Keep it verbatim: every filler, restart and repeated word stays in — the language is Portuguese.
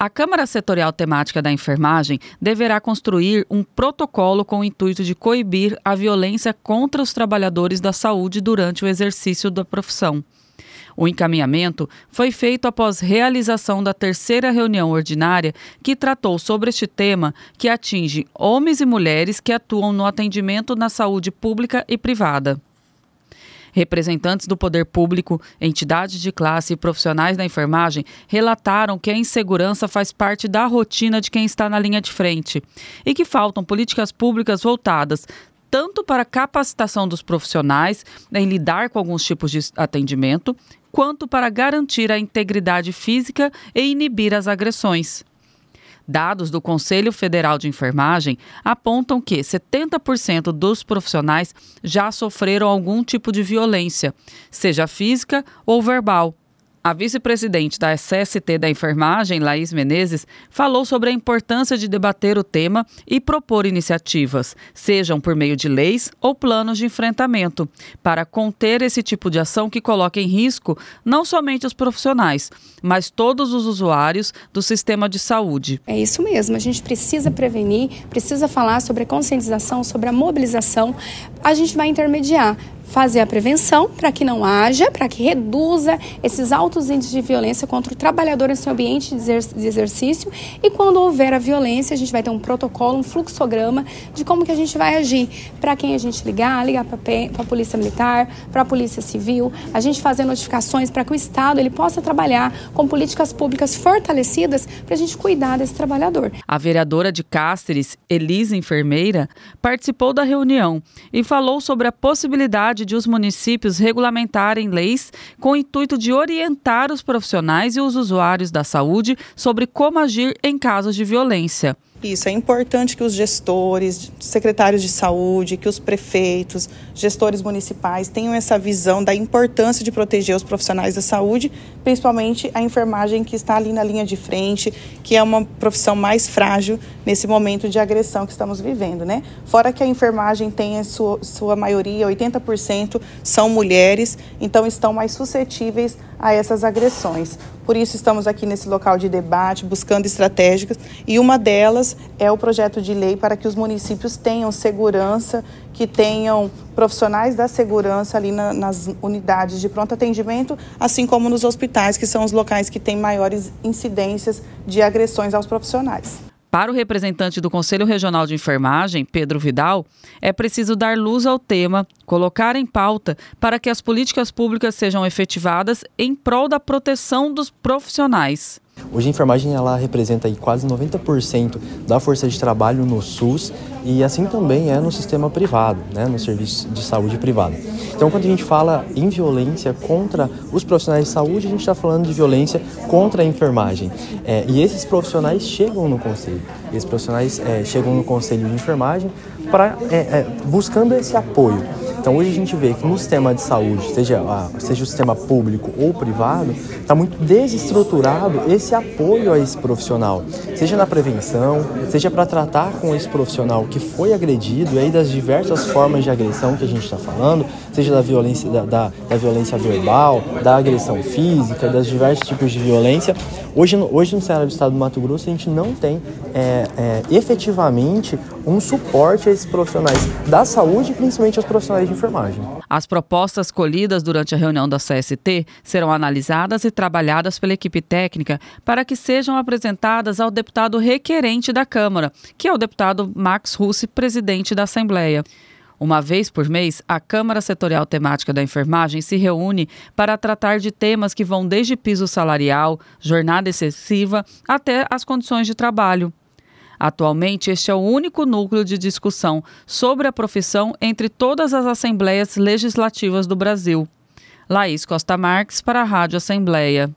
A Câmara Setorial Temática da Enfermagem deverá construir um protocolo com o intuito de coibir a violência contra os trabalhadores da saúde durante o exercício da profissão. O encaminhamento foi feito após realização da terceira reunião ordinária que tratou sobre este tema que atinge homens e mulheres que atuam no atendimento na saúde pública e privada. Representantes do poder público, entidades de classe e profissionais da enfermagem relataram que a insegurança faz parte da rotina de quem está na linha de frente e que faltam políticas públicas voltadas tanto para a capacitação dos profissionais em lidar com alguns tipos de atendimento, quanto para garantir a integridade física e inibir as agressões. Dados do Conselho Federal de Enfermagem apontam que setenta por cento dos profissionais já sofreram algum tipo de violência, seja física ou verbal. A vice-presidente da S S T da Enfermagem, Laís Menezes, falou sobre a importância de debater o tema e propor iniciativas, sejam por meio de leis ou planos de enfrentamento, para conter esse tipo de ação que coloca em risco não somente os profissionais, mas todos os usuários do sistema de saúde. É isso mesmo, a gente precisa prevenir, precisa falar sobre a conscientização, sobre a mobilização. A gente vai intermediar. Fazer a prevenção para que não haja, para que reduza esses altos índices de violência contra o trabalhador em seu ambiente de exercício, e quando houver a violência, a gente vai ter um protocolo, um fluxograma de como que a gente vai agir, para quem a gente ligar, ligar para a Polícia Militar, para a Polícia Civil, a gente fazer notificações para que o Estado ele possa trabalhar com políticas públicas fortalecidas para a gente cuidar desse trabalhador. A vereadora de Cáceres, Elisa Enfermeira, participou da reunião e falou sobre a possibilidade de os municípios regulamentarem leis com o intuito de orientar os profissionais e os usuários da saúde sobre como agir em casos de violência. Isso, é importante que os gestores, secretários de saúde, que os prefeitos, gestores municipais tenham essa visão da importância de proteger os profissionais da saúde, principalmente a enfermagem que está ali na linha de frente, que é uma profissão mais frágil nesse momento de agressão que estamos vivendo, né? Fora que a enfermagem tem a sua, sua maioria, oitenta por cento são mulheres, então estão mais suscetíveis a essas agressões. Por isso estamos aqui nesse local de debate, buscando estratégias, e uma delas é o projeto de lei para que os municípios tenham segurança, que tenham profissionais da segurança ali na, nas unidades de pronto atendimento, assim como nos hospitais, que são os locais que têm maiores incidências de agressões aos profissionais. Para o representante do Conselho Regional de Enfermagem, Pedro Vidal, é preciso dar luz ao tema, colocar em pauta para que as políticas públicas sejam efetivadas em prol da proteção dos profissionais. Hoje a enfermagem ela representa aí quase noventa por cento da força de trabalho no SUS e assim também é no sistema privado, né, no serviço de saúde privado. Então, quando a gente fala em violência contra os profissionais de saúde, a gente está falando de violência contra a enfermagem. É, e esses profissionais chegam no conselho, esses profissionais é, chegam no conselho de enfermagem pra, é, é, buscando esse apoio. Então, hoje a gente vê que no sistema de saúde, seja, seja o sistema público ou privado, está muito desestruturado esse apoio a esse profissional, seja na prevenção, seja para tratar com esse profissional que foi agredido, e aí das diversas formas de agressão que a gente está falando, seja da violência, da, da, da violência verbal, da agressão física, das diversos tipos de violência. Hoje, hoje no cenário do estado do Mato Grosso, a gente não tem é, é, efetivamente um suporte a esses profissionais da saúde, principalmente aos profissionais de enfermagem. As propostas colhidas durante a reunião da C S T serão analisadas e trabalhadas pela equipe técnica para que sejam apresentadas ao deputado requerente da Câmara, que é o deputado Max Russi, presidente da Assembleia. Uma vez por mês, a Câmara Setorial Temática da Enfermagem se reúne para tratar de temas que vão desde piso salarial, jornada excessiva, até as condições de trabalho. Atualmente, este é o único núcleo de discussão sobre a profissão entre todas as assembleias legislativas do Brasil. Laís Costa Marques, para a Rádio Assembleia.